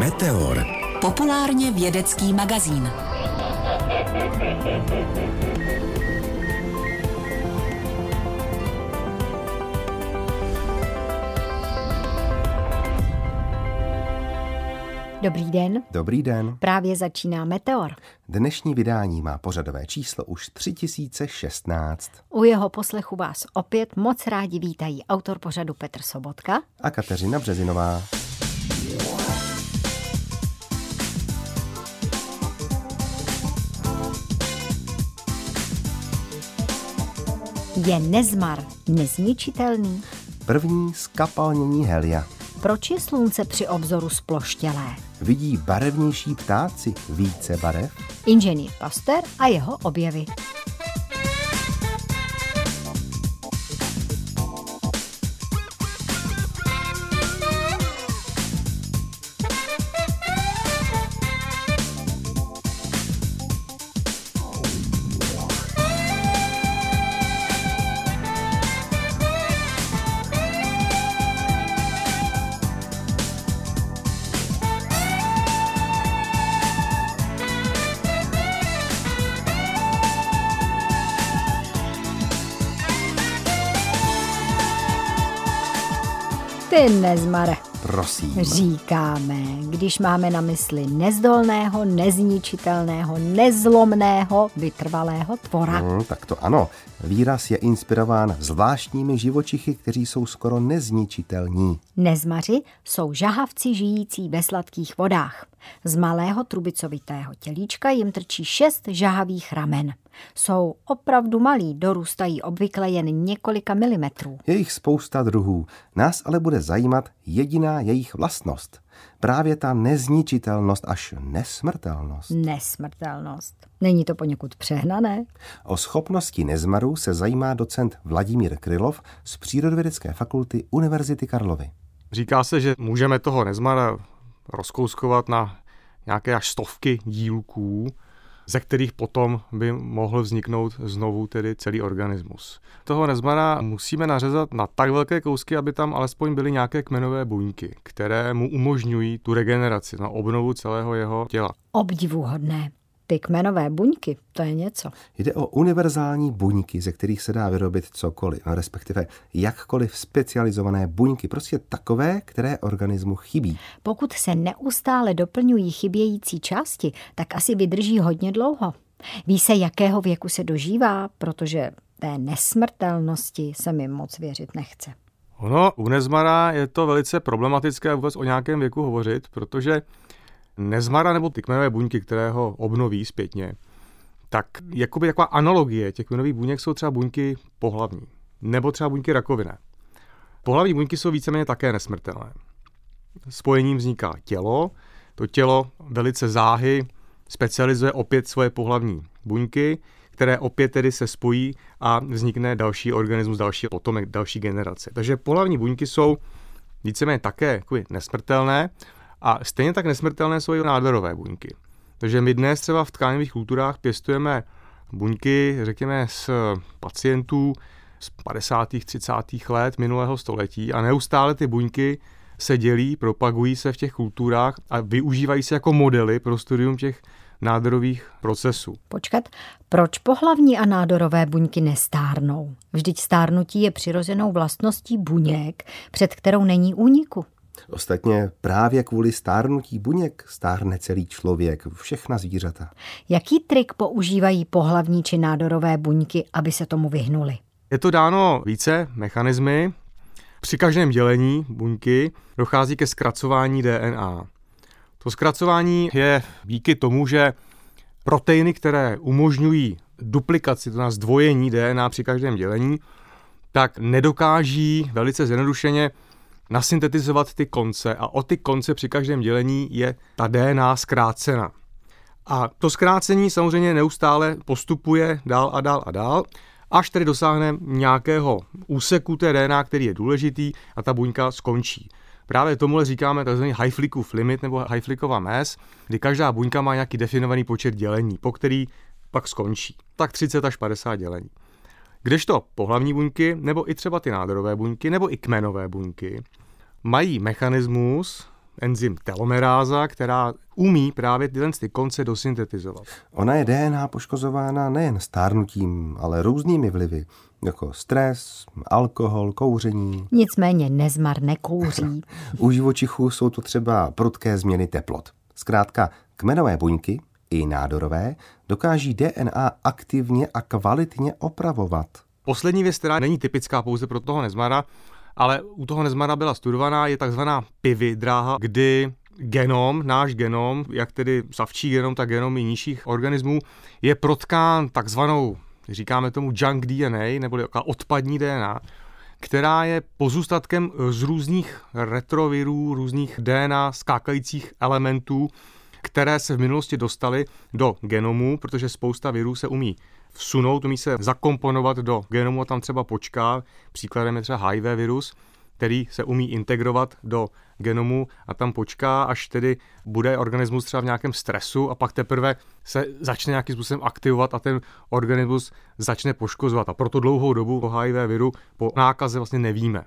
Meteor. Populárně vědecký magazín. Dobrý den. Dobrý den. Právě začíná Meteor. Dnešní vydání má pořadové číslo už 3016. U jeho poslechu vás opět moc rádi vítají autor pořadu Petr Sobotka A Kateřina Březinová. Je nezmar nezničitelný? První zkapalnění helia. Proč je slunce při obzoru zploštělé? Vidí barevnější ptáci více barev? Inženýr Pasteur a jeho objevy. Ty nezmare, Prosím. říkáme, když máme na mysli nezdolného, nezničitelného, nezlomného, vytrvalého tvora. Tak to ano. Výraz je inspirován zvláštními živočichy, kteří jsou skoro nezničitelní. Nezmaři jsou žahavci žijící ve sladkých vodách. Z malého trubicovitého tělíčka jim trčí 6 žahavých ramen. Jsou opravdu malí, dorůstají obvykle jen několika milimetrů. Je jich spousta druhů. Nás ale bude zajímat jediná jejich vlastnost. Právě ta nezničitelnost až nesmrtelnost. Nesmrtelnost. Není to poněkud přehnané? O schopnosti nezmarů se zajímá docent Vladimír Krylov z Přírodovědecké fakulty Univerzity Karlovy. Říká se, že můžeme toho nezmara rozkouskovat na nějaké až stovky dílků, ze kterých potom by mohl vzniknout znovu tedy celý organismus. Toho nezmara musíme nařezat na tak velké kousky, aby tam alespoň byly nějaké kmenové buňky, které mu umožňují tu regeneraci, na obnovu celého jeho těla. Obdivuhodné. Ty kmenové buňky, to je něco. Jde o univerzální buňky, ze kterých se dá vyrobit cokoliv, respektive jakkoliv specializované buňky, prostě takové, které organismu chybí. Pokud se neustále doplňují chybějící části, tak asi vydrží hodně dlouho. Ví se, jakého věku se dožívá, protože té nesmrtelnosti se mi moc věřit nechce. Ono, u nezmara je to velice problematické vůbec o nějakém věku hovořit, protože nezmara nebo ty kmenové buňky, které ho obnoví zpětně, tak jakoby taková analogie těch kmenových buněk jsou třeba buňky pohlavní, nebo třeba buňky rakovinné. Pohlavní buňky jsou víceméně také nesmrtelné. Spojením vzniká tělo, to tělo velice záhy specializuje opět svoje pohlavní buňky, které opět tedy se spojí a vznikne další organismus, další potomek, další generace. Takže pohlavní buňky jsou víceméně také nesmrtelné, a stejně tak nesmrtelné jsou i nádorové buňky. Takže my dnes třeba v tkáňových kulturách pěstujeme buňky, řekněme, z pacientů z 50. 30. let minulého století a neustále ty buňky se dělí, propagují se v těch kulturách a využívají se jako modely pro studium těch nádorových procesů. Počkat, proč pohlavní a nádorové buňky nestárnou? Vždyť stárnutí je přirozenou vlastností buněk, před kterou není úniku. Ostatně právě kvůli stárnutí buněk stárne celý člověk, všechna zvířata. Jaký trik používají pohlavní či nádorové buňky, aby se tomu vyhnuli? Je to dáno více mechanismy. Při každém dělení buňky dochází ke zkracování DNA. To zkracování je díky tomu, že proteiny, které umožňují duplikaci, to znamená zdvojení DNA při každém dělení, tak nedokáží velice zjednodušeně nasyntetizovat ty konce a o ty konce při každém dělení je ta DNA zkrácena. A to zkrácení samozřejmě neustále postupuje dál a dál a dál, až tedy dosáhne nějakého úseku té DNA, který je důležitý a ta buňka skončí. Právě tomuhle říkáme tzv. Hayflickův limit nebo Hayflickova mez, kdy každá buňka má nějaký definovaný počet dělení, po který pak skončí. Tak 30 až 50 dělení. Kdežto pohlavní buňky, nebo i třeba ty nádorové buňky, nebo i kmenové buňky, mají mechanismus, enzym telomeráza, která umí právě tyhle konce dosyntetizovat. Ona je DNA poškozována nejen stárnutím, ale různými vlivy, jako stres, alkohol, kouření. Nicméně nezmar nekouří. U živočichů jsou to třeba prudké změny teplot. Zkrátka, kmenové buňky, i nádorové, dokáží DNA aktivně a kvalitně opravovat. Poslední věc, která není typická pouze pro toho nezmara, ale u toho nezmara byla studovaná, je takzvaná PIVI dráha, kdy genom, náš genom, jak tedy savčí genom, tak genomy nižších organismů, je protkán takzvanou, říkáme tomu junk DNA, neboli odpadní DNA, která je pozůstatkem z různých retrovirů, různých DNA skákajících elementů, které se v minulosti dostaly do genomu, protože spousta virů se umí vsunout, umí se zakomponovat do genomu a tam třeba počká. Příkladem je třeba HIV virus, který se umí integrovat do genomu a tam počká, až tedy bude organismus třeba v nějakém stresu a pak teprve se začne nějakým způsobem aktivovat a ten organismus začne poškozovat. A proto dlouhou dobu o HIV viru po nákaze vlastně nevíme.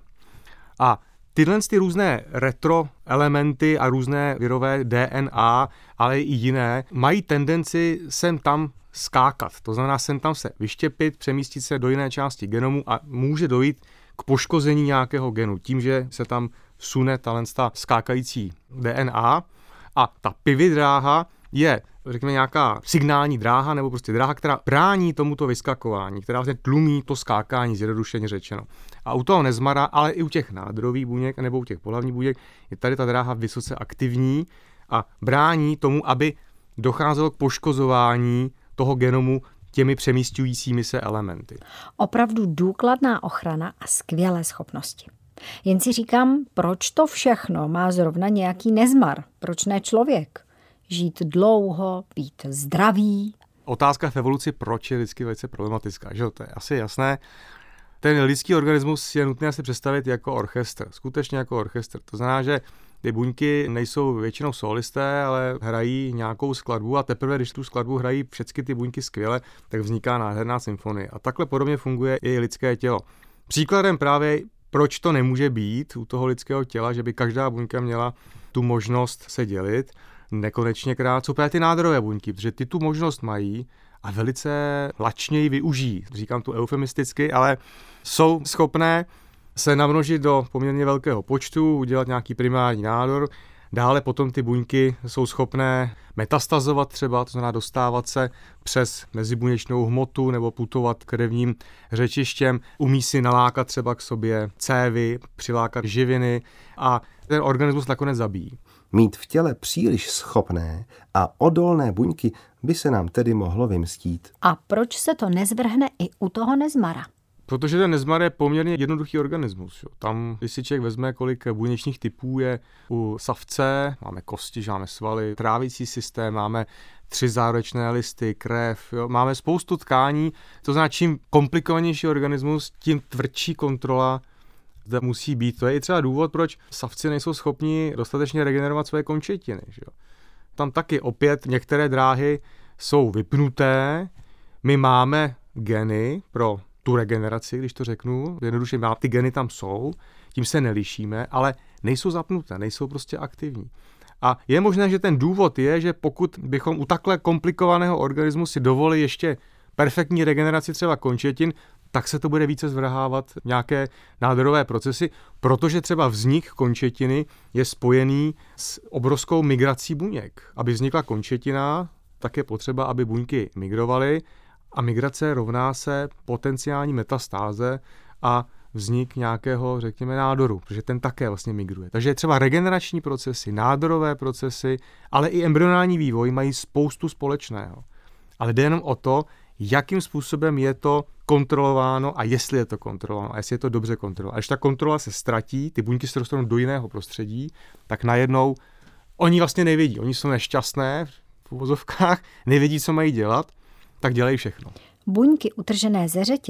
A tyhle různé retroelementy a různé virové DNA, ale i jiné, mají tendenci sem tam skákat. To znamená sem tam se vyštěpit, přemístit se do jiné části genomu a může dojít k poškození nějakého genu tím, že se tam vsune ta skákající DNA a ta PIVI dráha je, řekněme, nějaká signální dráha nebo prostě dráha, která brání tomuto vyskakování, která vlastně tlumí to skákání, zjednodušeně řečeno. A u toho nezmara, ale i u těch nádorových buněk nebo u těch pohlavních buněk je tady ta dráha vysoce aktivní a brání tomu, aby docházelo k poškozování toho genomu těmi přemísťujícími se elementy. Opravdu důkladná ochrana a skvělé schopnosti. Jen si říkám, proč to všechno má zrovna nějaký nezmar? Proč ne člověk? Žít dlouho, být zdravý. Otázka v evoluci, proč je vždycky velice problematická, že? To je asi jasné. Ten lidský organismus je nutné si představit jako orchestr, skutečně jako orchestr. To znamená, že ty buňky nejsou většinou solisté, ale hrají nějakou skladbu a teprve, když tu skladbu hrají všechny ty buňky skvěle, tak vzniká nádherná symfonie. A takhle podobně funguje i lidské tělo. Příkladem právě, proč to nemůže být u toho lidského těla, že by každá buňka měla tu možnost se dělit, nekonečně krát, jsou právě ty nádorové buňky, protože ty tu možnost mají a velice lačně ji využijí. Říkám to eufemisticky, ale jsou schopné se namnožit do poměrně velkého počtu, udělat nějaký primární nádor. Dále potom ty buňky jsou schopné metastazovat třeba, to znamená dostávat se přes mezibuněčnou hmotu nebo putovat krevním řečištěm. Umí si nalákat třeba k sobě cévy, přilákat živiny a ten organismus nakonec zabíjí. Mít v těle příliš schopné a odolné buňky by se nám tedy mohlo vymstít. A proč se to nezvrhne i u toho nezmara? Protože ten nezmar je poměrně jednoduchý organismus. Jo. Tam, když si člověk vezme, kolik buněčných typů je u savce, máme kosti, máme svaly, trávicí systém, máme 3 zárodečné listy, krev, jo. Máme spoustu tkání. To znamená, čím komplikovanější organismus, tím tvrdší kontrola zde musí být. To je i třeba důvod, proč savci nejsou schopni dostatečně regenerovat své končetiny. Že jo. Tam taky opět některé dráhy jsou vypnuté. My máme geny pro tu regeneraci, když to řeknu, jednoduše ty geny tam jsou, tím se nelišíme, ale nejsou zapnuté, nejsou prostě aktivní. A je možné, že ten důvod je, že pokud bychom u takhle komplikovaného organismu si dovolili ještě perfektní regeneraci třeba končetin, tak se to bude více zvrhávat nějaké nádorové procesy, protože třeba vznik končetiny je spojený s obrovskou migrací buněk. Aby vznikla končetina, tak je potřeba, aby buňky migrovaly, a migrace rovná se potenciální metastáze a vznik nějakého, řekněme, nádoru, protože ten také vlastně migruje. Takže třeba regenerační procesy, nádorové procesy, ale i embryonální vývoj mají spoustu společného. Ale jde jenom o to, jakým způsobem je to kontrolováno a jestli je to kontrolováno a jestli je to dobře kontrolováno. A když ta kontrola se ztratí, ty buňky se dostanou do jiného prostředí, tak najednou oni vlastně nevědí. Oni jsou nešťastné v uvozovkách, nevědí, co mají dělat, tak dělají všechno. Buňky utržené ze řetězu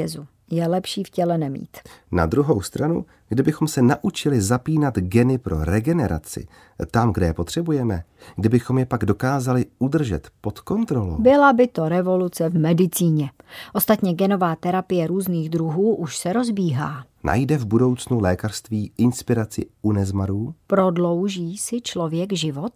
Je lepší v těle nemít. Na druhou stranu, kdybychom se naučili zapínat geny pro regeneraci tam, kde je potřebujeme, kdybychom je pak dokázali udržet pod kontrolou. Byla by to revoluce v medicíně. Ostatně genová terapie různých druhů už se rozbíhá. Najde v budoucnu lékařství inspiraci u nezmarů? Prodlouží si člověk život?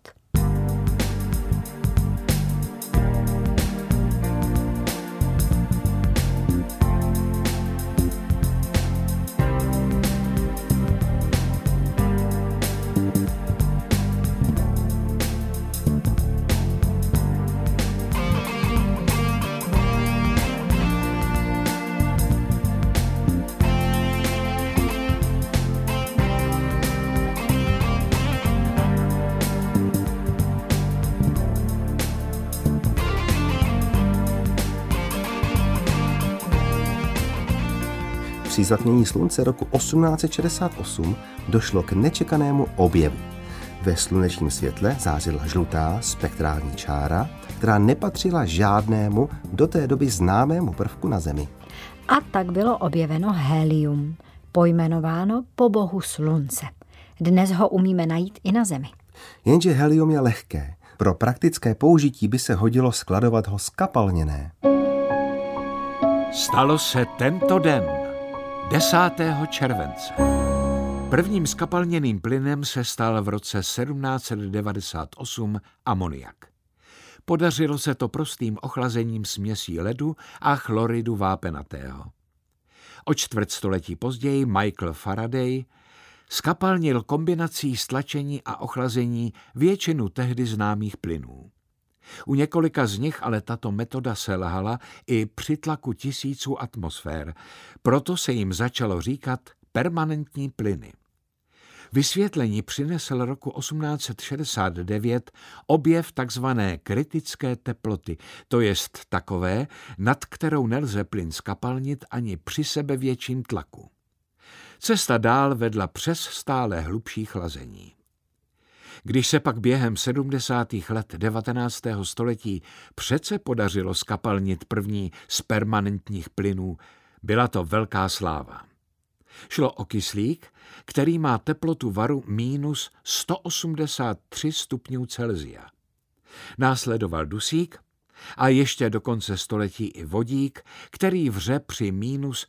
Při zatmění slunce roku 1868 došlo k nečekanému objevu. Ve slunečním světle zářila žlutá spektrální čára, která nepatřila žádnému do té doby známému prvku na Zemi. A tak bylo objeveno helium, pojmenováno po bohu slunce. Dnes ho umíme najít i na Zemi. Jenže helium je lehké. Pro praktické použití by se hodilo skladovat ho skapalněné. Stalo se tento den, 10. července. Prvním skapalněným plynem se stal v roce 1798 amoniak. Podařilo se to prostým ochlazením směsí ledu a chloridu vápenatého. O čtvrtstoletí později Michael Faraday skapalnil kombinací stlačení a ochlazení většinu tehdy známých plynů. U několika z nich ale tato metoda selhala i při tlaku tisíců atmosfér, proto se jim začalo říkat permanentní plyny. Vysvětlení přinesl roku 1869 objev takzvané kritické teploty, to jest takové, nad kterou nelze plyn skapalnit ani při sebevětším tlaku. Cesta dál vedla přes stále hlubší chlazení. Když se pak během 70. let 19. století přece podařilo skapalnit první z permanentních plynů, byla to velká sláva. Šlo o kyslík, který má teplotu varu minus 183 stupňů Celsia. Následoval dusík a ještě do konce století i vodík, který vře při minus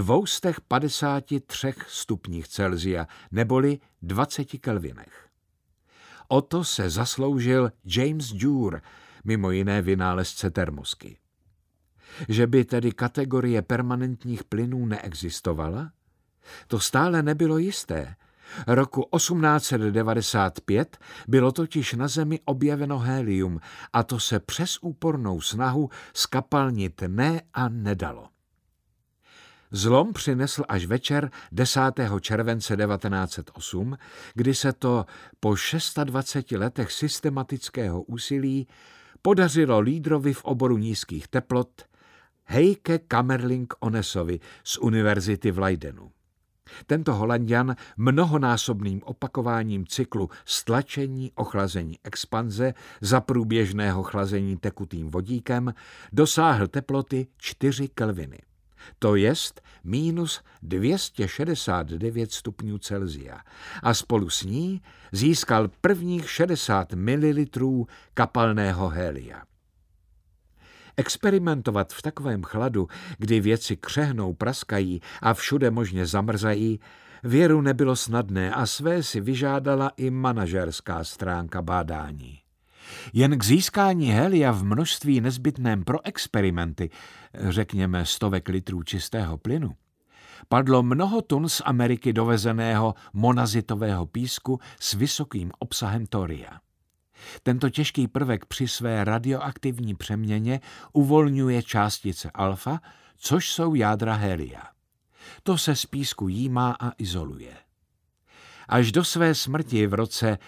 253 stupních Celsia, neboli 20 kelvinech. O to se zasloužil James Dewar, mimo jiné vynálezce termosky. Že by tedy kategorie permanentních plynů neexistovala? To stále nebylo jisté. Roku 1895 bylo totiž na Zemi objeveno helium a to se přes úpornou snahu skapalnit ne a nedalo. Zlom přinesl až večer 10. července 1908, kdy se to po 26 letech systematického úsilí podařilo lídrovi v oboru nízkých teplot Heike Kamerlingh-Onnesovi z univerzity v Leidenu. Tento Holanďan mnohonásobným opakováním cyklu stlačení, ochlazení, expanze za průběžného chlazení tekutým vodíkem dosáhl teploty 4 kelviny. To jest minus 269 stupňů Celsia a spolu s ní získal prvních 60 ml kapalného helia. Experimentovat v takovém chladu, kdy věci křehnou, praskají a všude možně zamrzají, věru nebylo snadné a své si vyžádala i manažerská stránka bádání. Jen k získání helia v množství nezbytném pro experimenty, řekněme 100 litrů čistého plynu, padlo mnoho tun z Ameriky dovezeného monazitového písku s vysokým obsahem toria. Tento těžký prvek při své radioaktivní přeměně uvolňuje částice alfa, což jsou jádra helia. To se z písku jímá a izoluje. Až do své smrti v roce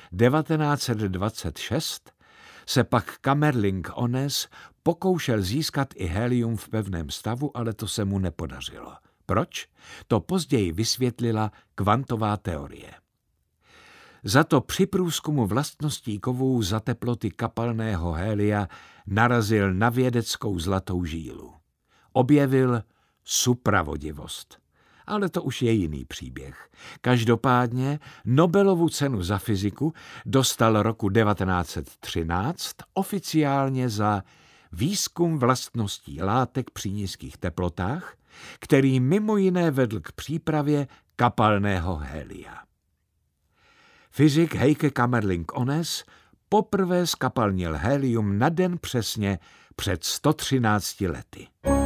1926 se pak Kamerlingh-Onnes pokoušel získat i helium v pevném stavu, ale to se mu nepodařilo. Proč? To později vysvětlila kvantová teorie. Za to při průzkumu vlastností kovů za teploty kapalného helia narazil na vědeckou zlatou žílu. Objevil supravodivost. Ale to už je jiný příběh. Každopádně Nobelovu cenu za fyziku dostal roku 1913 oficiálně za výzkum vlastností látek při nízkých teplotách, který mimo jiné vedl k přípravě kapalného helia. Fyzik Heike Kamerlingh-Onnes poprvé zkapalnil helium na den přesně před 113 lety.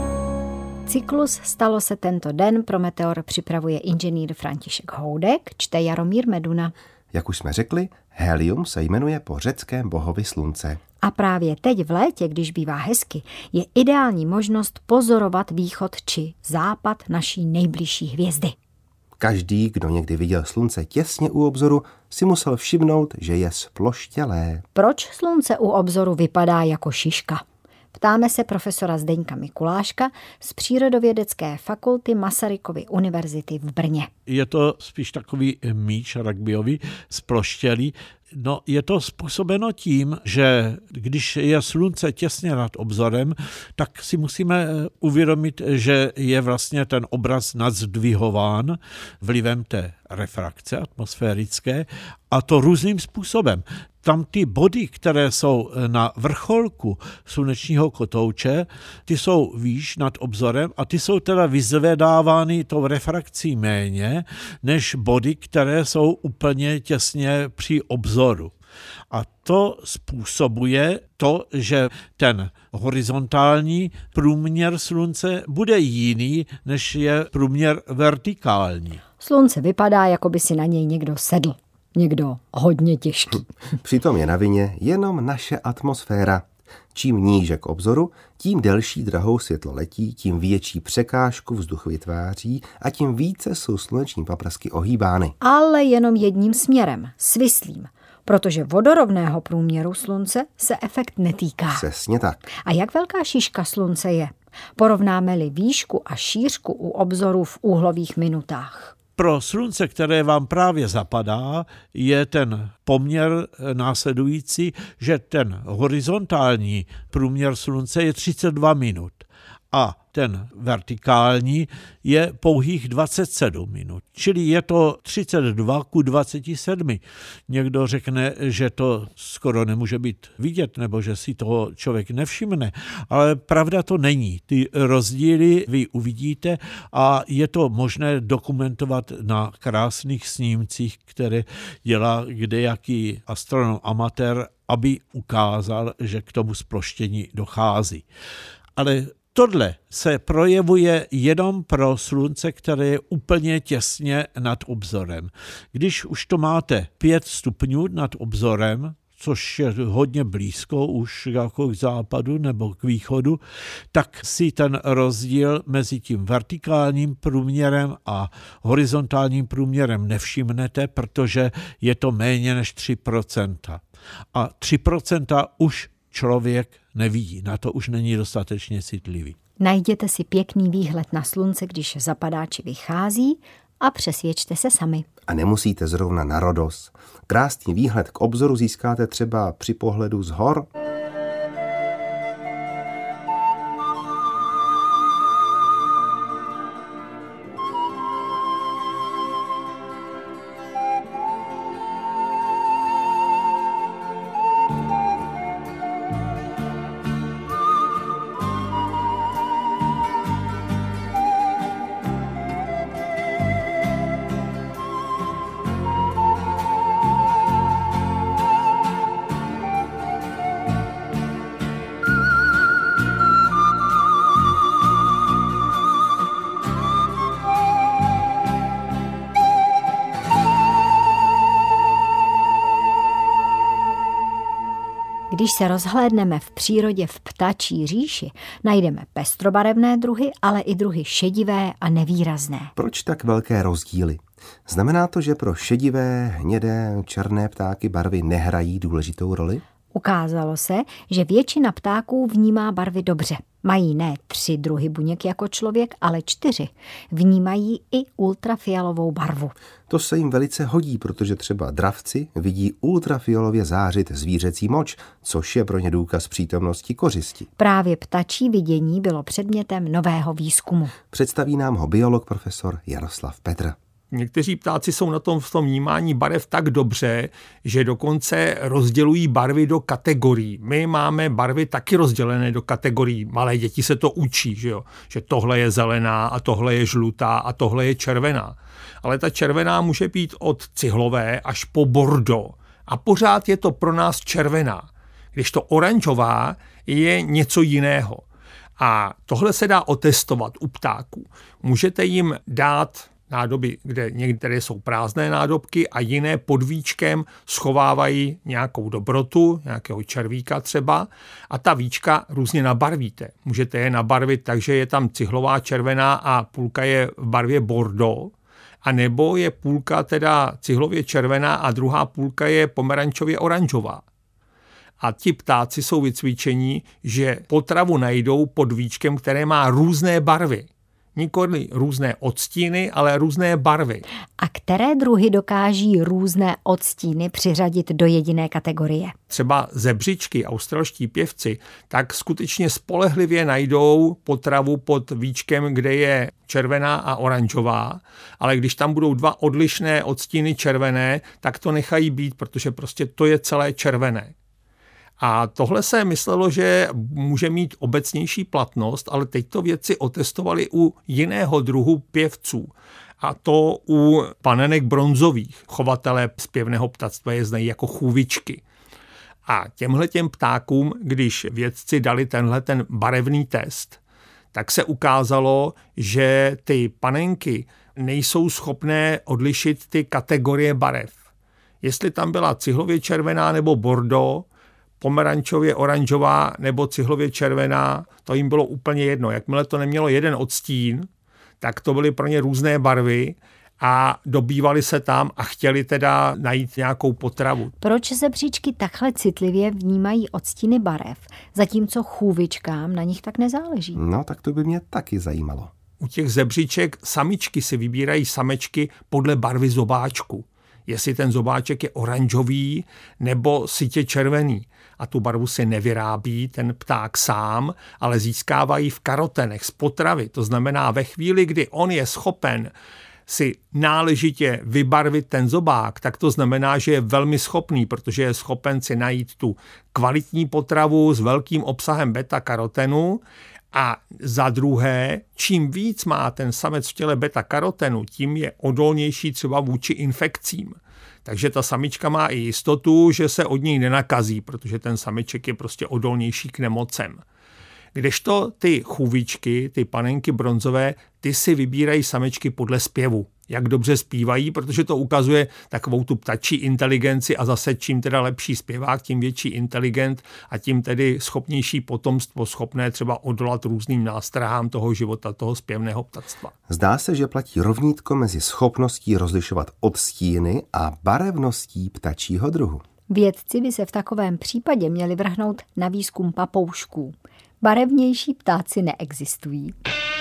Cyklus Stalo se tento den pro Meteor připravuje inženýr František Houdek, čte Jaromír Meduna. Jak už jsme řekli, helium se jmenuje po řeckém bohovi slunce. A právě teď v létě, když bývá hezky, je ideální možnost pozorovat východ či západ naší nejbližší hvězdy. Každý, kdo někdy viděl slunce těsně u obzoru, si musel všimnout, že je sploštělé. Proč slunce u obzoru vypadá jako šiška? Ptáme se profesora Zdeňka Mikuláška z Přírodovědecké fakulty Masarykovy univerzity v Brně. Je to spíš takový míč rugbyový, sploštělý. No, je to způsobeno tím, že když je slunce těsně nad obzorem, tak si musíme uvědomit, že je vlastně ten obraz nadzdvihován vlivem té refrakce atmosférické, a to různým způsobem. Tam ty body, které jsou na vrcholku slunečního kotouče, ty jsou výš nad obzorem a ty jsou teda vyzvedávány tou refrakcí méně, než body, které jsou úplně těsně při obzoru. A to způsobuje to, že ten horizontální průměr slunce bude jiný, než je průměr vertikální. Slunce vypadá, jako by si na něj někdo sedl. Někdo hodně těžký. Přitom je na vině jenom naše atmosféra. Čím níže k obzoru, tím delší drahou světlo letí, tím větší překážku vzduch vytváří a tím více jsou sluneční paprasky ohýbány. Ale jenom jedním směrem, svislým, protože vodorovného průměru slunce se efekt netýká. Přesně tak. A jak velká šiška slunce je? Porovnáme-li výšku a šířku u obzoru v úhlových minutách. Pro slunce, které vám právě zapadá, je ten poměr následující, že ten horizontální průměr slunce je 32 minut a ten vertikální je pouhých 27 minut. Čili je to 32:27. Někdo řekne, že to skoro nemůže být vidět, nebo že si toho člověk nevšimne, ale pravda to není. Ty rozdíly vy uvidíte a je to možné dokumentovat na krásných snímcích, které dělá kdejaký astronom amatér, aby ukázal, že k tomu zploštění dochází. Ale tohle se projevuje jenom pro slunce, které je úplně těsně nad obzorem. Když už to máte 5 stupňů nad obzorem, což je hodně blízko už jako k západu nebo k východu, tak si ten rozdíl mezi tím vertikálním průměrem a horizontálním průměrem nevšimnete, protože je to méně než 3%. A 3% už člověk nevidí, na to už není dostatečně citlivý. Najděte si pěkný výhled na slunce, když zapadá či vychází a přesvědčte se sami. A nemusíte zrovna na Rodos. Krásný výhled k obzoru získáte třeba při pohledu z hor. Když se rozhlédneme v přírodě v ptačí říši, najdeme pestrobarevné druhy, ale i druhy šedivé a nevýrazné. Proč tak velké rozdíly? Znamená to, že pro šedivé, hnědé, černé ptáky barvy nehrají důležitou roli? Ukázalo se, že většina ptáků vnímá barvy dobře. Mají ne 3 druhy buněk jako člověk, ale 4. Vnímají i ultrafialovou barvu. To se jim velice hodí, protože třeba dravci vidí ultrafialově zářit zvířecí moč, což je pro ně důkaz přítomnosti kořisti. Právě ptačí vidění bylo předmětem nového výzkumu. Představí nám ho biolog profesor Jaroslav Petr. Někteří ptáci jsou na tom v tom vnímání barev tak dobře, že dokonce rozdělují barvy do kategorií. My máme barvy taky rozdělené do kategorií. Malé děti se to učí, že tohle je zelená a tohle je žlutá a tohle je červená. Ale ta červená může být od cihlové až po bordo. A pořád je to pro nás červená. Když to oranžová je něco jiného. A tohle se dá otestovat u ptáků. Můžete jim dát nádoby, kde některé jsou prázdné nádobky a jiné pod víčkem schovávají nějakou dobrotu, nějakého červíka třeba, a ta víčka různě nabarvíte. Můžete je nabarvit tak, že je tam cihlová červená a půlka je v barvě bordeaux, a nebo je půlka teda cihlově červená a druhá půlka je pomerančově oranžová. A ti ptáci jsou vycvičení, že potravu najdou pod víčkem, které má různé barvy. Nikoli různé odstíny, ale různé barvy. A které druhy dokáží různé odstíny přiřadit do jediné kategorie? Třeba zebřičky, australští pěvci, tak skutečně spolehlivě najdou potravu pod víčkem, kde je červená a oranžová, ale když tam budou 2 odlišné odstíny červené, tak to nechají být, protože prostě to je celé červené. A tohle se myslelo, že může mít obecnější platnost, ale teď to vědci otestovali u jiného druhu pěvců. A to u panenek bronzových. Chovatelé zpěvného ptactva je znají jako chůvičky. A těmhletěm ptákům, když vědci dali ten barevný test, tak se ukázalo, že ty panenky nejsou schopné odlišit ty kategorie barev. Jestli tam byla cihlově červená nebo bordeaux, pomerančově oranžová nebo cihlově červená, to jim bylo úplně jedno. Jakmile to nemělo jeden odstín, tak to byly pro ně různé barvy a dobývali se tam a chtěli teda najít nějakou potravu. Proč zebříčky takhle citlivě vnímají odstíny barev, zatímco chůvičkám na nich tak nezáleží? No, tak to by mě taky zajímalo. U těch zebříček samičky si vybírají samečky podle barvy zobáčku. Jestli ten zobáček je oranžový nebo sytě červený. A tu barvu si nevyrábí ten pták sám, ale získávají v karotenech z potravy. To znamená, ve chvíli, kdy on je schopen si náležitě vybarvit ten zobák, tak to znamená, že je velmi schopný, protože je schopen si najít tu kvalitní potravu s velkým obsahem beta-karotenu. A za druhé, čím víc má ten samec v těle beta-karotenu, tím je odolnější třeba vůči infekcím. Takže ta samička má i jistotu, že se od něj nenakazí, protože ten sameček je prostě odolnější k nemocem. Kdežto ty chůvičky, ty panenky bronzové, ty si vybírají samečky podle zpěvu. Jak dobře zpívají, protože to ukazuje takovou tu ptačí inteligenci a zase čím teda lepší zpěvák, tím větší inteligent a tím tedy schopnější potomstvo, schopné třeba odolat různým nástrahám toho života, toho zpěvného ptactva. Zdá se, že platí rovnítko mezi schopností rozlišovat odstíny a barevností ptačího druhu. Vědci by se v takovém případě měli vrhnout na výzkum papoušků. Barevnější ptáci neexistují.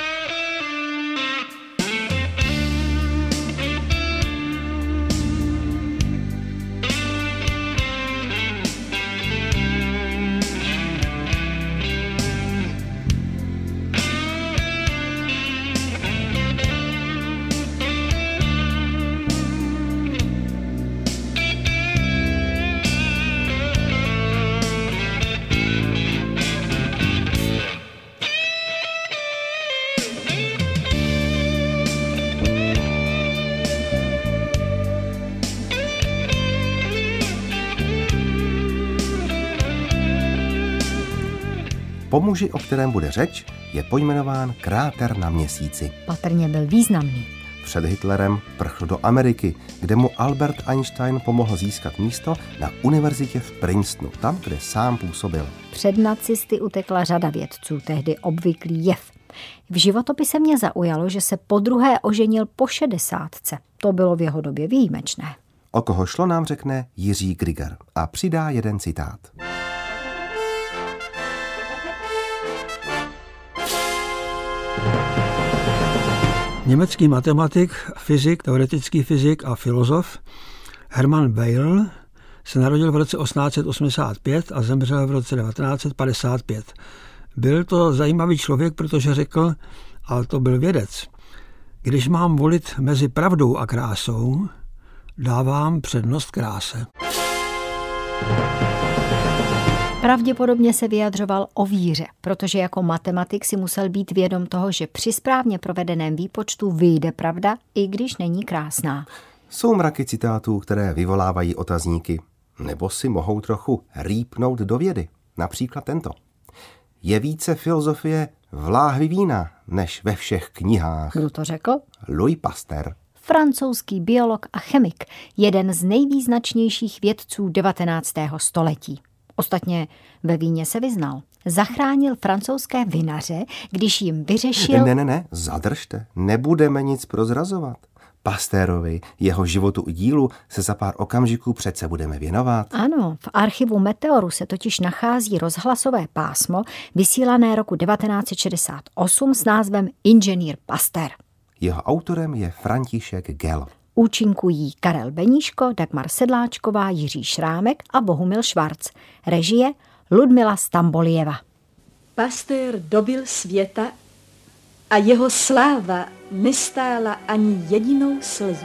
Po muži, o kterém bude řeč, je pojmenován kráter na Měsíci. Patrně byl významný. Před Hitlerem prchl do Ameriky, kde mu Albert Einstein pomohl získat místo na univerzitě v Princetonu, tam, kde sám působil. Před nacisty utekla řada vědců, tehdy obvyklý jev. V životopise mě zaujalo, že se podruhé oženil po 60. To bylo v jeho době výjimečné. O koho šlo, nám řekne Jiří Griger a přidá jeden citát. Německý matematik, fyzik, teoretický fyzik a filozof Hermann Weyl se narodil v roce 1885 a zemřel v roce 1955. Byl to zajímavý člověk, protože řekl, ale to byl vědec, když mám volit mezi pravdou a krásou, dávám přednost kráse. Pravděpodobně se vyjadřoval o víře, protože jako matematik si musel být vědom toho, že při správně provedeném výpočtu vyjde pravda, i když není krásná. Jsou mraky citátů, které vyvolávají otazníky, nebo si mohou trochu rýpnout do vědy. Například tento. Je více filozofie v láhvi vína, než ve všech knihách. Kdo to řekl? Louis Pasteur. Francouzský biolog a chemik, jeden z nejvýznačnějších vědců 19. století. Ostatně ve víně se vyznal. Zachránil francouzské vinaře, když jim vyřešil... Ne, zadržte, nebudeme nic prozrazovat. Pasteurovi, jeho životu i dílu se za pár okamžiků přece budeme věnovat. Ano, v archivu Meteoru se totiž nachází rozhlasové pásmo vysílané roku 1968 s názvem Inženýr Pasteur. Jeho autorem je František Gell. Účinkují Karel Beníško, Dagmar Sedláčková, Jiří Šrámek a Bohumil Švarc. Režie Ludmila Stambolieva. Pasteur dobyl světa a jeho sláva nestála ani jedinou slzu.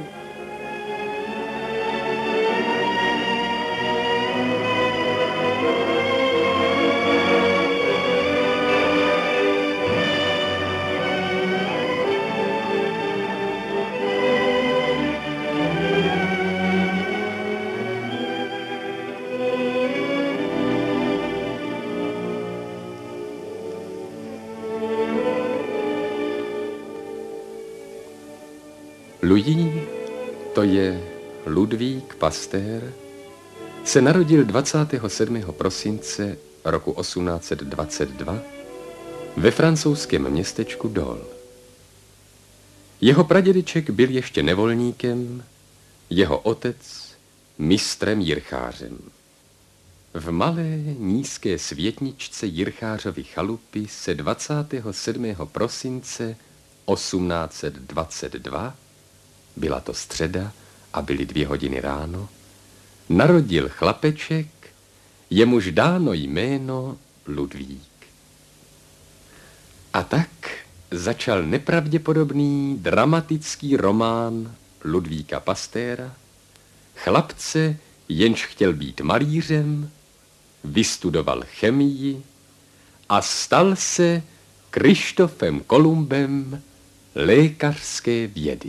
Louis, to je Ludvík Pasteur, se narodil 27. prosince roku 1822 ve francouzském městečku Dole. Jeho pradědeček byl ještě nevolníkem, jeho otec mistrem jirchářem. V malé nízké světničce Jirchářovy chalupy se 27. prosince 1822, byla to středa a byly 2 hodiny ráno, narodil chlapeček, jemuž dáno jméno Ludvík. A tak začal nepravděpodobný dramatický román Ludvíka Pasteura, chlapce, jenž chtěl být malířem, vystudoval chemii a stal se Krištofem Kolumbem lékařské vědy.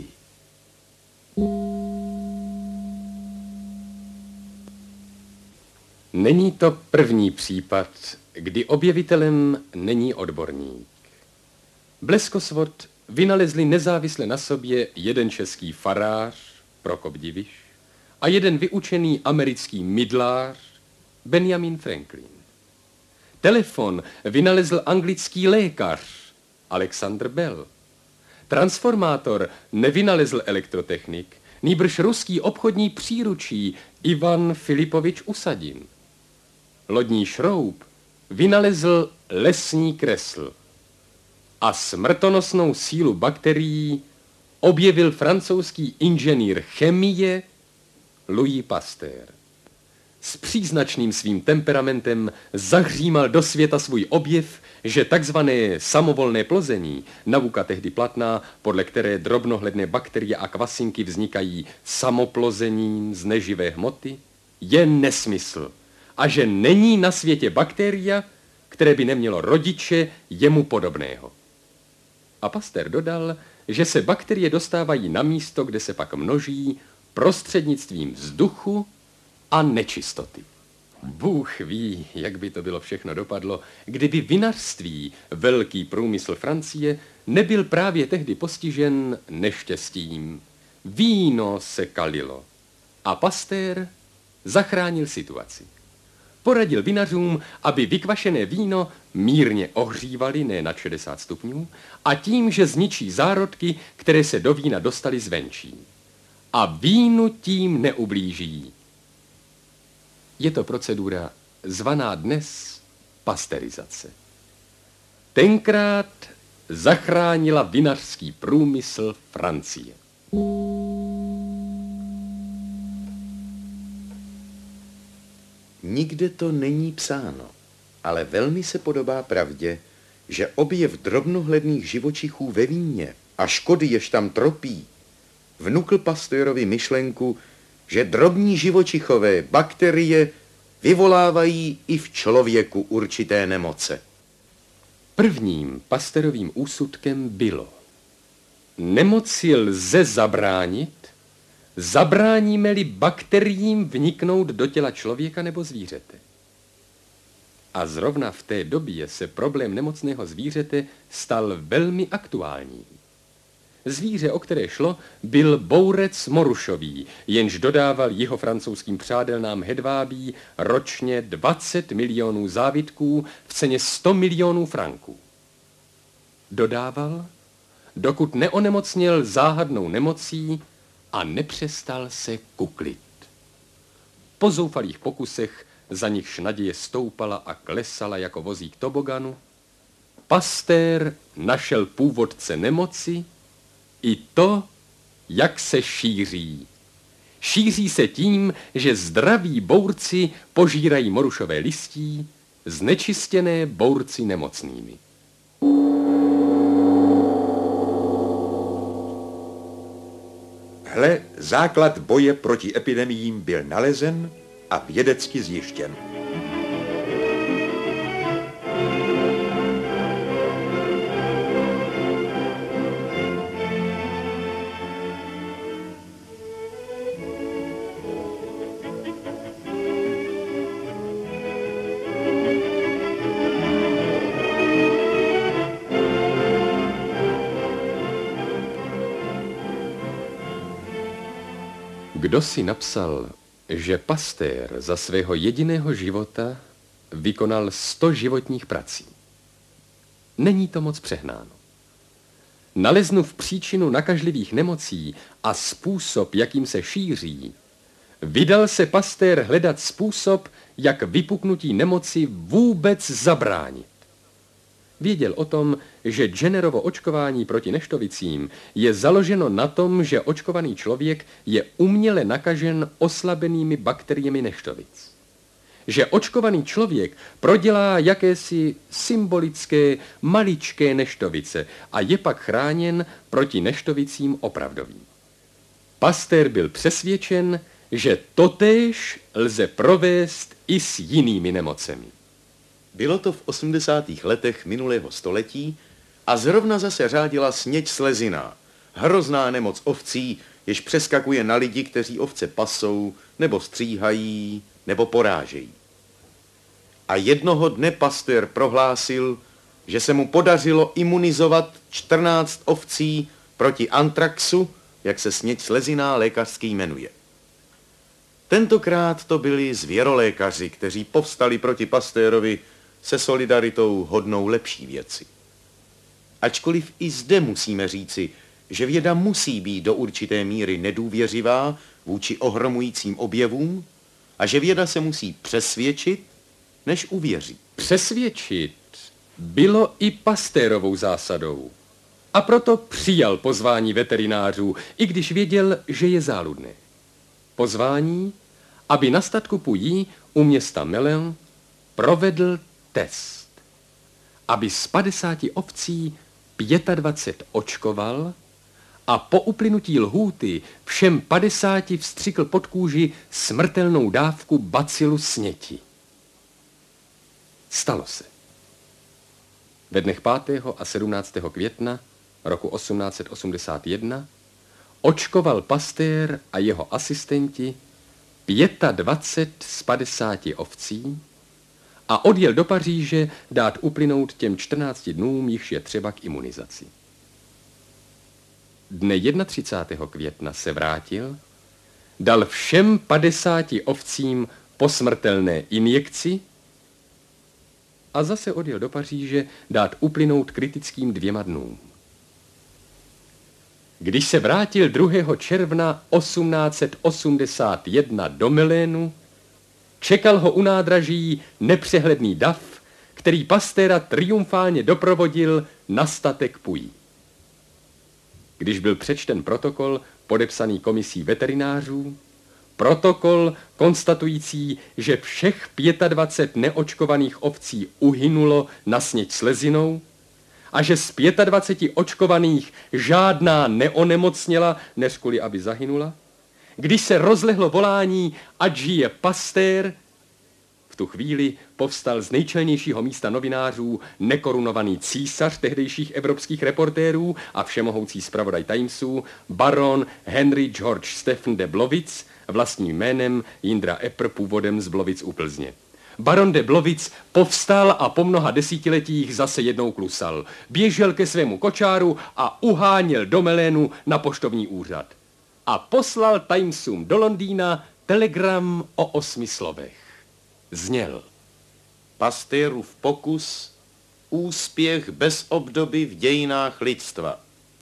Není to první případ, kdy objevitelem není odborník. Bleskosvod vynalezli nezávisle na sobě jeden český farář, Prokop Diviš, a jeden vyučený americký mydlář, Benjamin Franklin. Telefon vynalezl anglický lékař, Alexander Bell. Transformátor nevynalezl elektrotechnik, nýbrž ruský obchodní příručí Ivan Filipovič Usadin. Lodní šroub vynalezl lesní kresl a smrtonosnou sílu bakterií objevil francouzský inženýr chemie Louis Pasteur. S příznačným svým temperamentem zahřímal do světa svůj objev, že takzvané samovolné plození, nauka tehdy platná, podle které drobnohledné bakterie a kvasinky vznikají samoplozením z neživé hmoty, je nesmysl a že není na světě bakteria, které by nemělo rodiče jemu podobného. A Pasteur dodal, že se bakterie dostávají na místo, kde se pak množí prostřednictvím vzduchu a nečistoty. Bůh ví, jak by to bylo všechno dopadlo, kdyby vinařství, velký průmysl Francie, nebyl právě tehdy postižen neštěstím. Víno se kalilo a Pasteur zachránil situaci. Poradil vinařům, aby vykvašené víno mírně ohřívali, ne na 60 stupňů, a tím, že zničí zárodky, které se do vína dostaly zvenčí. A vínu tím neublíží. Je to procedura zvaná dnes pasteurizace. Tenkrát zachránila vinařský průmysl Francie. Nikde to není psáno, ale velmi se podobá pravdě, že objev drobnohledných živočichů ve víně a škody, jež tam tropí, vnukl Pasteurovi myšlenku, že drobní živočichové bakterie vyvolávají i v člověku určité nemoce. Prvním Pasteurovým úsudkem bylo: nemoci lze zabránit, zabráníme-li bakteriím vniknout do těla člověka nebo zvířete. A zrovna v té době se problém nemocného zvířete stal velmi aktuální. Zvíře, o které šlo, byl bourec morušový, jenž dodával jihofrancouzským přádelnám hedvábí ročně 20 milionů závitků v ceně 100 milionů franků. Dodával, dokud neonemocněl záhadnou nemocí a nepřestal se kuklit. Po zoufalých pokusech, za nichž naděje stoupala a klesala jako vozík toboganu, Pasteur našel původce nemoci i to, jak se šíří. Šíří se tím, že zdraví bourci požírají morušové listí, znečistěné bourci nemocnými. Hle, základ boje proti epidemiím byl nalezen a vědecky zjištěn. Kdo si napsal, že Pasteur za svého jediného života vykonal 100 životních prací? Není to moc přehnáno. Naleznuv příčinu nakažlivých nemocí a způsob, jakým se šíří, vydal se Pasteur hledat způsob, jak vypuknutí nemoci vůbec zabránit. Věděl o tom, že Jennerovo očkování proti neštovicím je založeno na tom, že očkovaný člověk je uměle nakažen oslabenými bakteriemi neštovic. Že očkovaný člověk prodělá jakési symbolické maličké neštovice a je pak chráněn proti neštovicím opravdovým. Pasteur byl přesvědčen, že totéž lze provést i s jinými nemocemi. Bylo to v 80. letech minulého století a zrovna zase řádila sněď slezina, hrozná nemoc ovcí, jež přeskakuje na lidi, kteří ovce pasou, nebo stříhají, nebo porážejí. A jednoho dne Pasteur prohlásil, že se mu podařilo imunizovat 14 ovcí proti antraxu, jak se sněď sleziná lékařsky jmenuje. Tentokrát to byli zvěrolékaři, kteří povstali proti Pasteurovi se solidaritou hodnou lepší věci. Ačkoliv i zde musíme říci, že věda musí být do určité míry nedůvěřivá vůči ohromujícím objevům a že věda se musí přesvědčit, než uvěří. Přesvědčit bylo i Pasteurovou zásadou. A proto přijal pozvání veterinářů, i když věděl, že je záludné. Pozvání, aby na statku Pouilly u města Melun provedl test. Aby z 50 ovcí 25 očkoval a po uplynutí lhůty všem 50 vstřikl pod kůži smrtelnou dávku bacilu sněti. Stalo se. Ve dnech 5. a 17. května roku 1881 očkoval Pasteur a jeho asistenti 25 z 50 ovcí a odjel do Paříže dát uplynout těm 14 dnům, jichž je třeba k imunizaci. Dne 31. května se vrátil, dal všem 50 ovcím posmrtelné injekci a zase odjel do Paříže dát uplynout kritickým 2 dnům. Když se vrátil 2. června 1881 do Melunu, čekal ho u nádraží nepřehledný dav, který Pastéra triumfálně doprovodil na statek Puyi. Když byl přečten protokol podepsaný komisí veterinářů, protokol konstatující, že všech 25 neočkovaných ovcí uhynulo na sněď slezinou a že z 25 očkovaných žádná neonemocněla, než kvůli aby zahynula, když se rozlehlo volání, ať žije Pasteur, v tu chvíli povstal z nejčelnějšího místa novinářů nekorunovaný císař tehdejších evropských reportérů a všemohoucí zpravodaj Timesů, baron Henry George Stephen de Blovic, vlastním jménem Jindra Epr, původem z Blovic u Plzně. Baron de Blovic povstal a po mnoha desetiletích zase jednou klusal. Běžel ke svému kočáru a uháněl do Melénu na poštovní úřad. A poslal Timesům do Londýna telegram o 8 slovech. Zněl: Pasteurův pokus, úspěch bez obdoby v dějinách lidstva.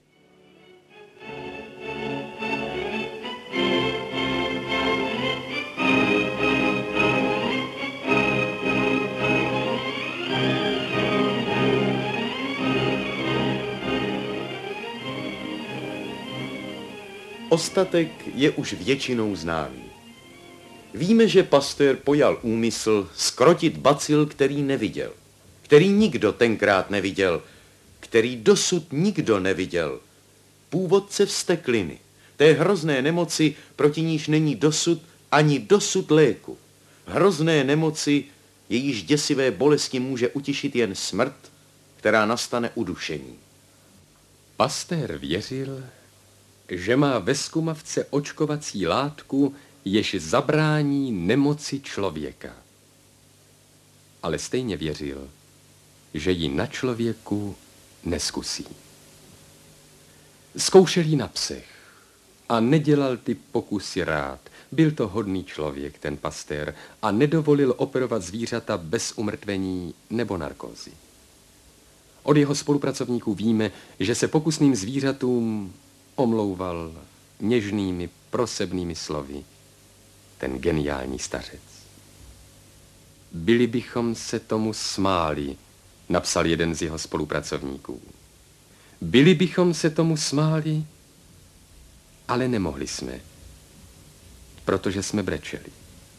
Ostatek je už většinou známý. Víme, že Pasteur pojal úmysl zkrotit bacil, který neviděl, který nikdo tenkrát neviděl, který dosud nikdo neviděl. Původce vztekliny, té hrozné nemoci, proti níž není dosud ani dosud léku. Hrozné nemoci, jejíž děsivé bolesti může utišit jen smrt, která nastane udušení. Pasteur věřil, že má ve zkumavce očkovací látku, jež zabrání nemoci člověka. Ale stejně věřil, že ji na člověku neskusí. Zkoušel ji na psech a nedělal ty pokusy rád. Byl to hodný člověk, ten Pasteur, a nedovolil operovat zvířata bez umrtvení nebo narkózy. Od jeho spolupracovníků víme, že se pokusným zvířatům omlouval něžnými, prosebnými slovy ten geniální stařec. Byli bychom se tomu smáli, napsal jeden z jeho spolupracovníků. Byli bychom se tomu smáli, ale nemohli jsme, protože jsme brečeli.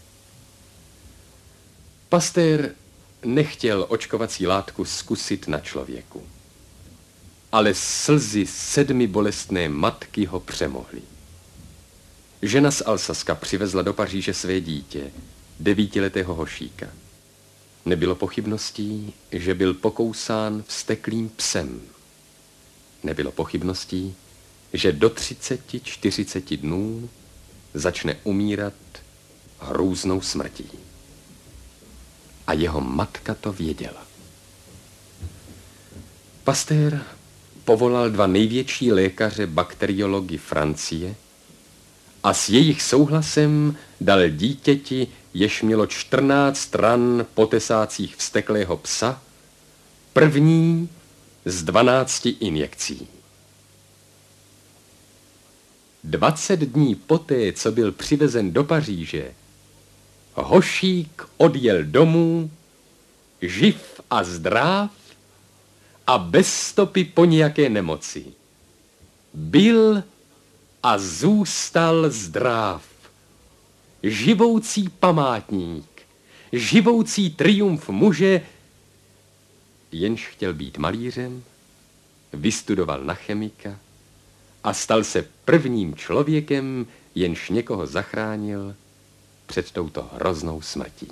Pasteur nechtěl očkovací látku zkusit na člověku, ale slzy 7 bolestné matky ho přemohly. Žena z Alsaska přivezla do Paříže své dítě, 9letého hošíka. Nebylo pochybností, že byl pokousán vzteklým psem. Nebylo pochybností, že do 30-40 dnů začne umírat hrůznou smrtí. A jeho matka to věděla. Pasteur povolal 2 největší lékaře bakteriology Francie a s jejich souhlasem dal dítěti, jež mělo 14 ran potesácích vzteklého psa, první z 12 injekcí. 20 dní poté, co byl přivezen do Paříže, hošík odjel domů, živ a zdráv a bez stopy po nějaké nemoci. Byl a zůstal zdráv. Živoucí památník, živoucí triumf muže, jenž chtěl být malířem, vystudoval na chemika a stal se prvním člověkem, jenž někoho zachránil před touto hroznou smrtí.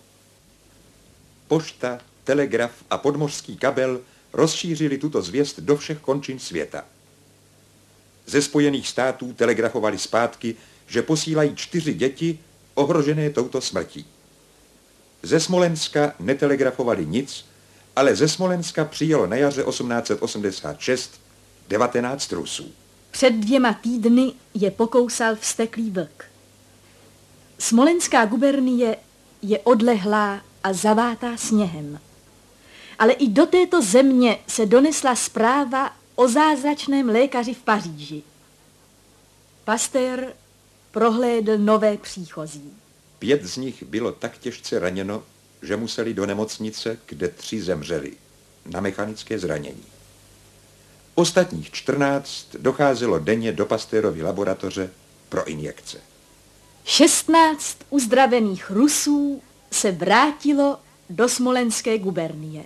Pošta, telegraf a podmořský kabel rozšířili tuto zvěst do všech končin světa. Ze Spojených států telegrafovali zpátky, že posílají 4 děti ohrožené touto smrtí. Ze Smolenska netelegrafovali nic, ale ze Smolenska přijelo na jaře 1886 19 Rusů. Před 2 týdny je pokousal vzteklý vlk. Smolenská gubernie je odlehlá a zavátá sněhem. Ale i do této země se donesla zpráva o zázračném lékaři v Paříži. Pasteur prohlédl nové příchozí. 5 z nich bylo tak těžce raněno, že museli do nemocnice, kde 3 zemřeli na mechanické zranění. Ostatních 14 docházelo denně do Pasteurovy laboratoře pro injekce. 16 uzdravených Rusů se vrátilo do Smolenské gubernie.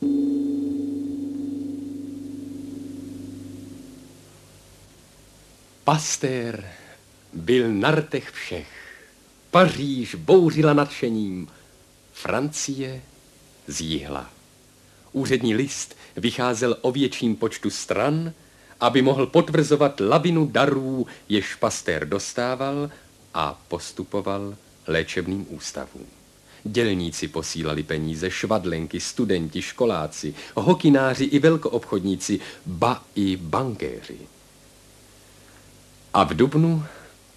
Pasteur byl na rtech všech. Paříž bouřila nadšením, Francie zjíhla. Úřední list vycházel o větším počtu stran, aby mohl potvrzovat lavinu darů, jež Pasteur dostával a postupoval léčebným ústavům. Dělníci posílali peníze, švadlenky, studenti, školáci, hokináři i velkoobchodníci, ba i bankéři. A v dubnu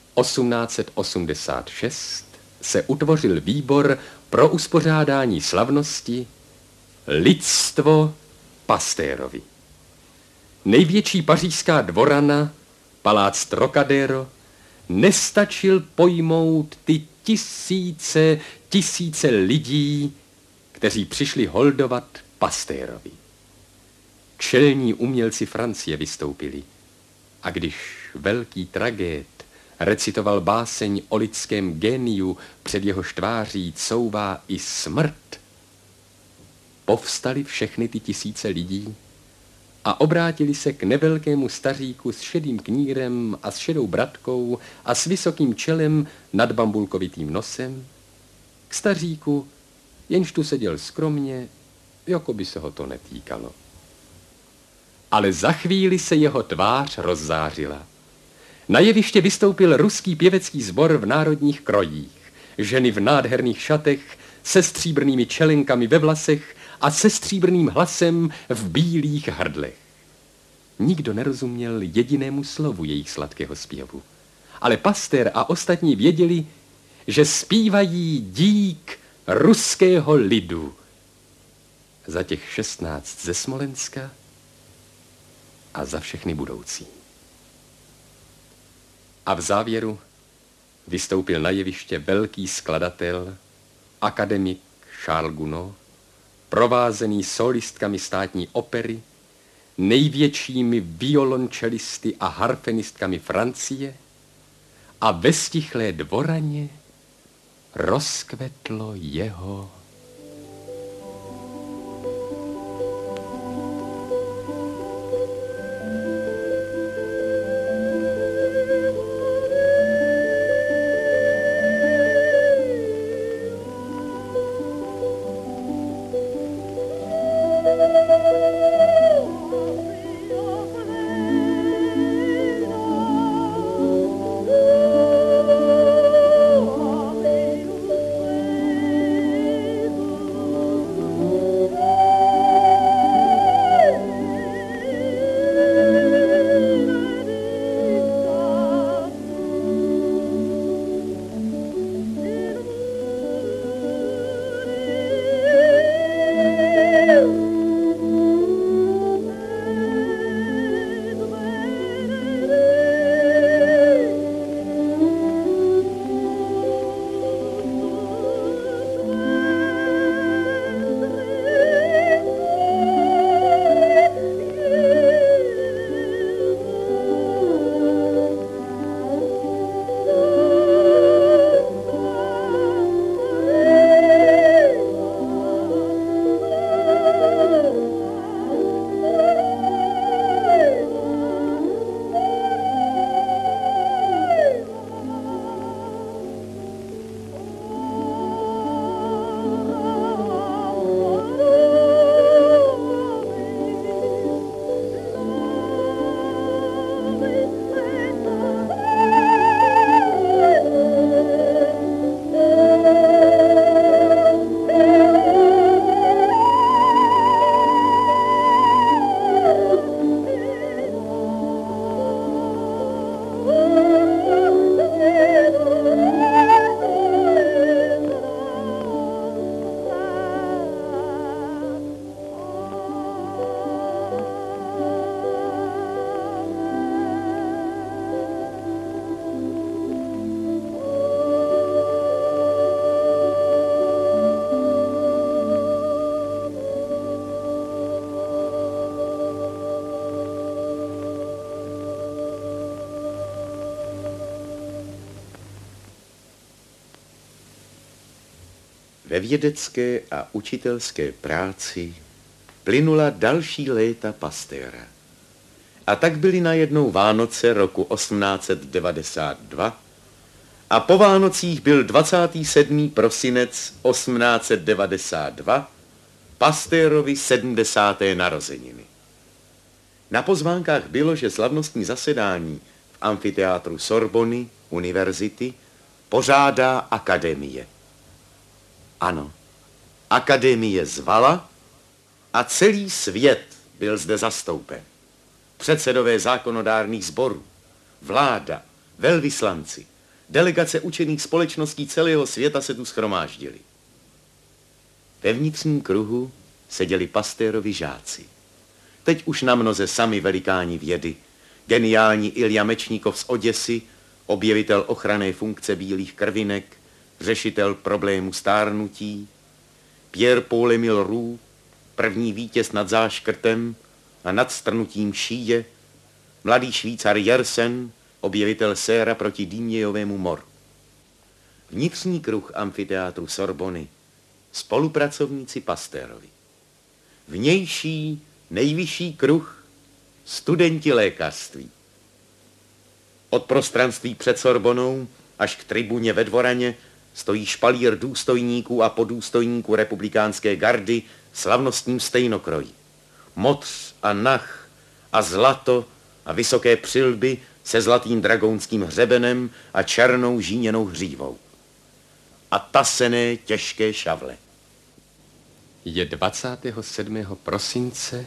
1886 se utvořil výbor pro uspořádání slavnosti Lidstvo Pasteurovi. Největší pařížská dvorana, palác Trocadero, nestačil pojmout ty tisíce lidí, kteří přišli holdovat Pasteurovi. Čelní umělci Francie vystoupili a když velký tragéd recitoval báseň o lidském géniu, před jehož tváří couvá i smrt, povstali všechny ty tisíce lidí a obrátili se k nevelkému staříku s šedým knírem a s šedou bradkou a s vysokým čelem nad bambulkovitým nosem, k staříku, jenž tu seděl skromně, jako by se ho to netýkalo. Ale za chvíli se jeho tvář rozzářila. Na jeviště vystoupil ruský pěvecký sbor v národních krojích, ženy v nádherných šatech, se stříbrnými čelenkami ve vlasech a se stříbrným hlasem v bílých hrdlech. Nikdo nerozuměl jedinému slovu jejich sladkého zpěvu, ale Pasteur a ostatní věděli, že zpívají dík ruského lidu. Za těch 16 ze Smolenska a za všechny budoucí. A v závěru vystoupil na jeviště velký skladatel, akademik Charles Gounod, provázený solistkami státní opery, největšími violončelisty a harfenistkami Francie, a ve stichlé dvoraně rozkvetlo jeho Ve vědecké a učitelské práci plynula další léta Pasteura. A tak byly najednou Vánoce roku 1892 a po Vánocích byl 27. prosinec 1892 Pasteurovy 70. narozeniny. Na pozvánkách bylo, že slavnostní zasedání v amfiteátru Sorbony univerzity pořádá akademie. Ano, akademie zvala a celý svět byl zde zastoupen. Předsedové zákonodárných sborů, vláda, velvyslanci, delegace učených společností celého světa se tu shromáždili. Ve vnitřním kruhu seděli Pasteurovi žáci. Teď už na mnoze sami velikáni vědy, geniální Ilja Mečníkov z Oděsy, objevitel ochranné funkce bílých krvinek, řešitel problému stárnutí, Pierre-Paul Émile Roux, první vítěz nad záškrtem a nad strnutím šíje, mladý Švýcar Yersen, objevitel séra proti dýmějovému moru. Vnitřní kruh amfiteátru Sorbony, spolupracovníci Pasteurovi. Vnější, nejvyšší kruh, studenti lékařství. Od prostranství před Sorbonou až k tribuně ve Dvoraně stojí špalír důstojníků a podůstojníků republikánské gardy v slavnostním stejnokroji. Motř a nach a zlato a vysoké přilby se zlatým dragounským hřebenem a černou žíněnou hřívou. A tasené těžké šavle. Je 27. prosince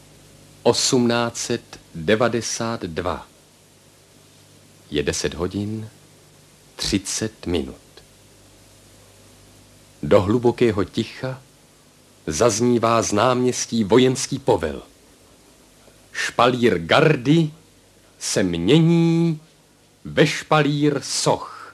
1892. Je 10 hodin 30 minut. Do hlubokého ticha zaznívá z náměstí vojenský povel. Špalír gardy se mění ve špalír soch.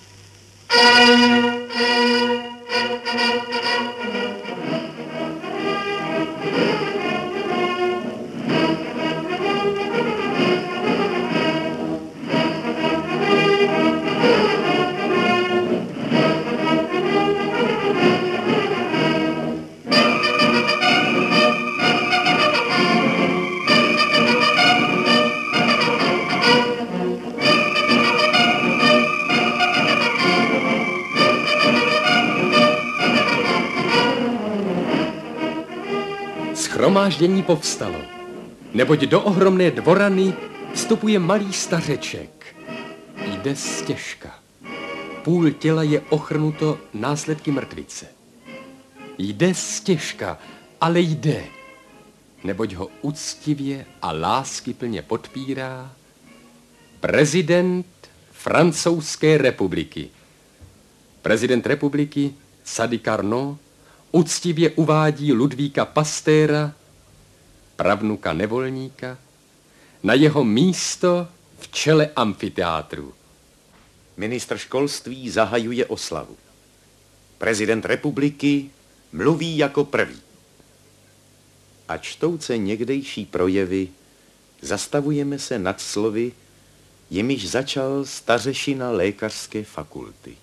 Shromáždění povstalo, neboť do ohromné dvorany vstupuje malý stařeček. Jde stěžka. Půl těla je ochrnuto následky mrtvice. Jde stěžka, ale jde, neboť ho úctivě a láskyplně podpírá prezident Francouzské republiky. Prezident republiky Sadi Carnot úctivě uvádí Ludvíka Pasteura, pravnuka nevolníka, na jeho místo v čele amfiteátru. Ministr školství zahajuje oslavu. Prezident republiky mluví jako prvý. A čtouce někdejší projevy, zastavujeme se nad slovy, jimiž začal stařešina lékařské fakulty.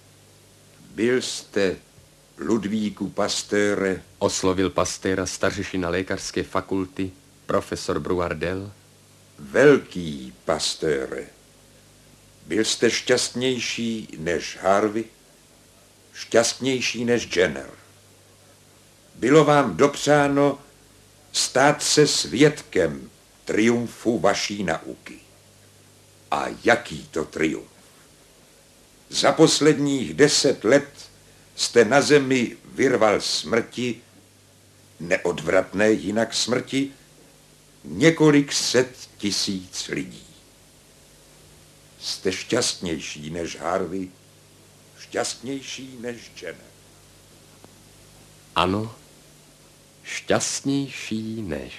Byl jste, Ludvíku Pasteure, oslovil Pasteura stařešina lékařské fakulty, profesor Brouardel. Velký Pasteure, byl jste šťastnější než Harvey, šťastnější než Jenner. Bylo vám dopřáno stát se svědkem triumfu vaší nauky. A jaký to triumf? Za posledních 10 let jste na zemi vyrval smrti, neodvratné jinak smrti, několik set tisíc lidí. Jste šťastnější než Harvey, šťastnější než Jenner. Ano, šťastnější než.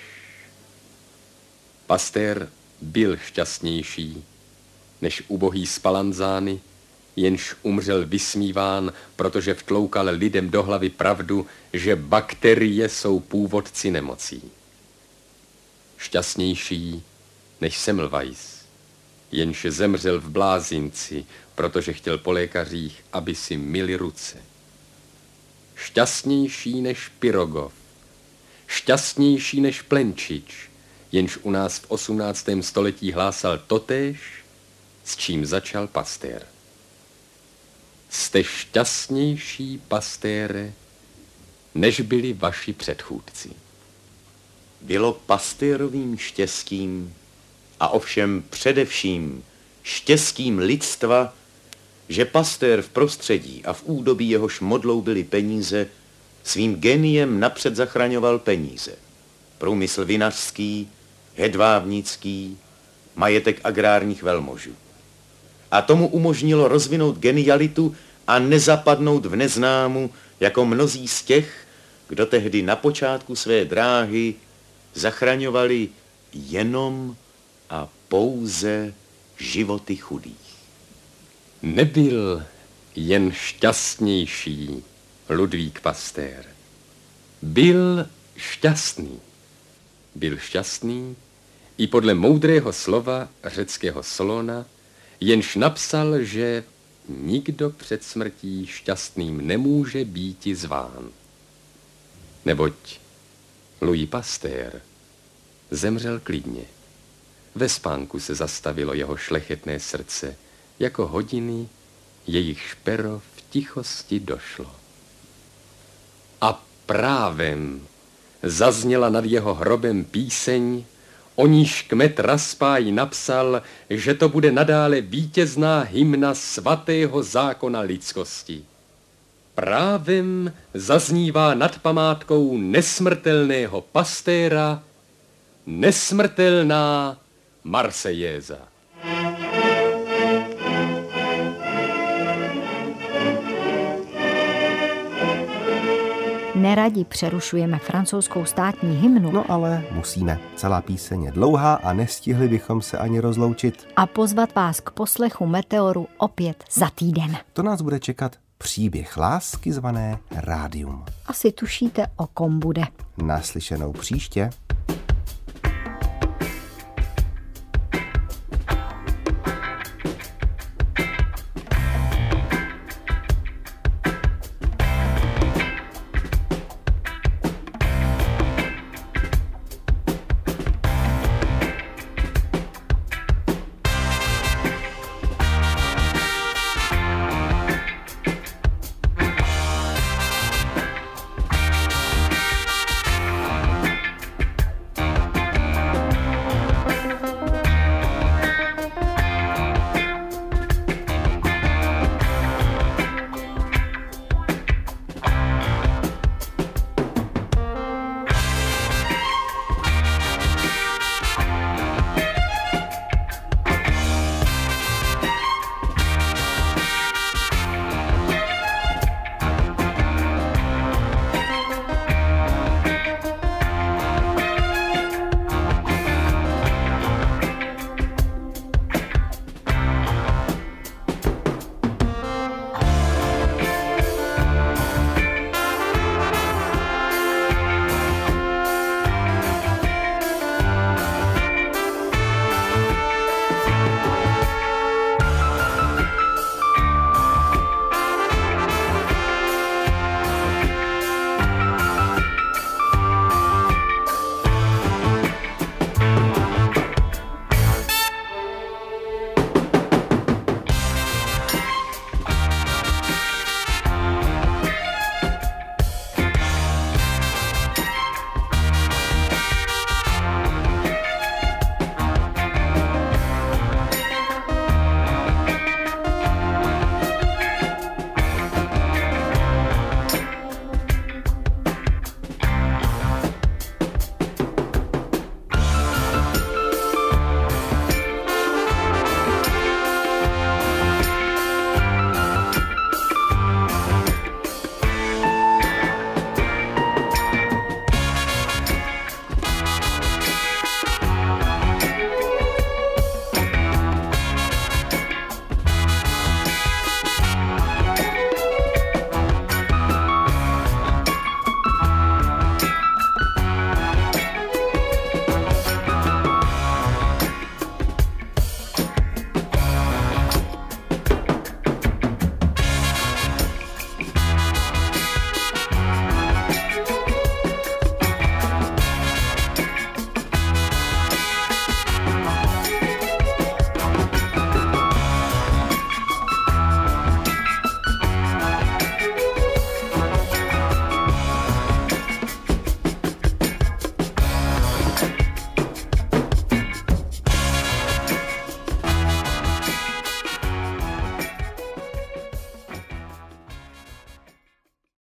Pasteur byl šťastnější než ubohý Spallanzani, jenž umřel vysmíván, protože vtloukal lidem do hlavy pravdu, že bakterie jsou původci nemocí. Šťastnější než Semmelweis, jenž zemřel v blázinci, protože chtěl po lékařích, aby si myli ruce. šťastnější než Pirogov, šťastnější než Plenčič, jenž u nás v 18. století hlásal totéž, s čím začal Pasteur. Jste šťastnější, Pasteure, než byli vaši předchůdci. Bylo Pasteurovým štěstím a ovšem především štěstím lidstva, že Pasteur v prostředí a v údobí jehož modlou byly peníze, svým geniem napřed zachraňoval peníze. Průmysl vinařský, hedvábnický, majetek agrárních velmožů. A tomu umožnilo rozvinout genialitu a nezapadnout v neznámu, jako mnozí z těch, kdo tehdy na počátku své dráhy zachraňovali jenom a pouze životy chudých. Nebyl jen šťastnější Ludvík Pasteur. Byl šťastný. Byl šťastný i podle moudrého slova řeckého Solona, jenž napsal, že nikdo před smrtí šťastným nemůže býti zván. Neboť Louis Pasteur zemřel klidně. Ve spánku se zastavilo jeho šlechetné srdce, jako hodiny, jejichž pero v tichosti došlo. A právem zazněla nad jeho hrobem píseň, o níž kmet Raspáj napsal, že to bude nadále vítězná hymna svatého zákona lidskosti. Právem zaznívá nad památkou nesmrtelného Pasteura nesmrtelná Marsejéza. Neradi přerušujeme francouzskou státní hymnu. No ale musíme. Celá píseň je dlouhá a nestihli bychom se ani rozloučit. A pozvat vás k poslechu Meteoru opět za týden. To nás bude čekat příběh lásky zvané Rádium. Asi tušíte, o kom bude. Naslyšenou příště.